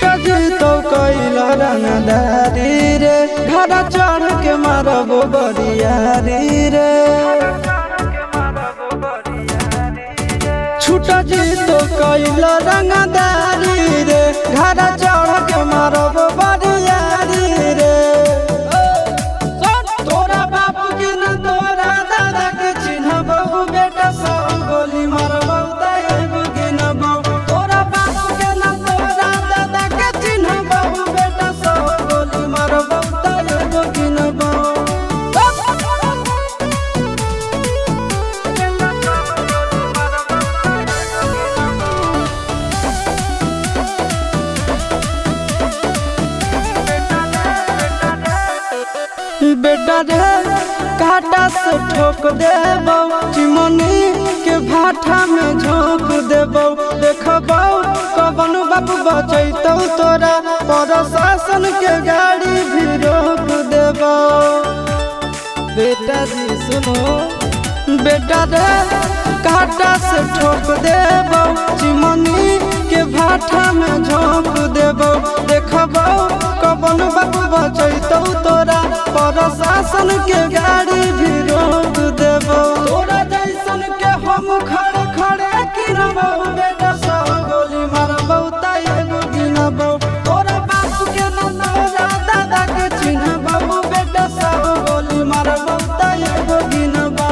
छुटा जी तो कैला रंगदारी रे घर चढ़ के मारबो बरियारी रे छुटा जी तो कैला रंगदारी रे घर चढ़ के मारबो बरियारी रे तोरा बाप के न तोरा दादा के चिन्हबो बेटा सब गोली मारबो तैगो गिनबो तोरा बाप के न तोरा दादा के चिन्हबो बेटा सब गोली मारबो तैगो गिनबो बेटा रे काटा से ठोक देबो चिमनी के भाठा में झोंक देबो देखबो कवन बाप बचैतौ तोरा प्रशासन के गाड़ी भी रोक देबो बेटा जी सुनो बेटा रे काटा से ठोक देबो चिमनी के भाठा में झोंक देबो देखबो कवन बाप बचैतौ तोरा प्रशासन के गाड़ी भी रोक देबो तोरा जैसन के हम खड़े खड़े गिनबो बेटा सब गोली मारबो तैगो गिनबो तोरा बाप के न तोरा दादा के चिन्हबो बेटा सब गोली मारबो तैगो गिनबो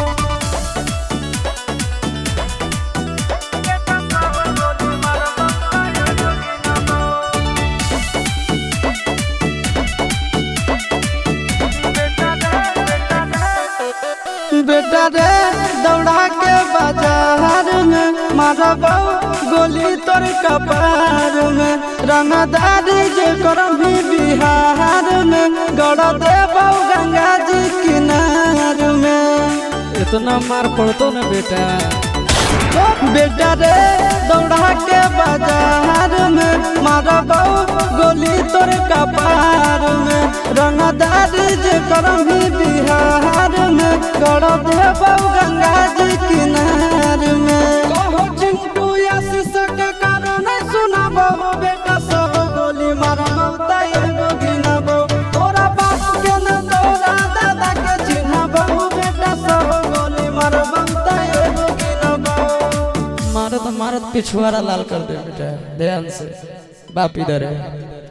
बेटा रे दौड़ा के बाजार में मारबो गोली तोर कपार में रंगदारी जे करम भी बिहार में गड़ देबो गंगा जी किनार में इतना मार पड़तो न बेटा बेटा रे दौड़ा के बाजार में मारबो गोली तोर कपार में रंगदारी जे करम भी बिहार में गड़ देबो गंगा जी किनार में कहो चिंटू आशीष के कारण सुनबो बेटा सब गोली मारबो तैगो गिनबो तोरा बाप के न तोरा दादा के चिन्हबो बेटा सब गोली मारबो तैगो गिनबो मारत मारत पिछुआरा लाल कर दे बेटा ध्यान से बाप इधर है।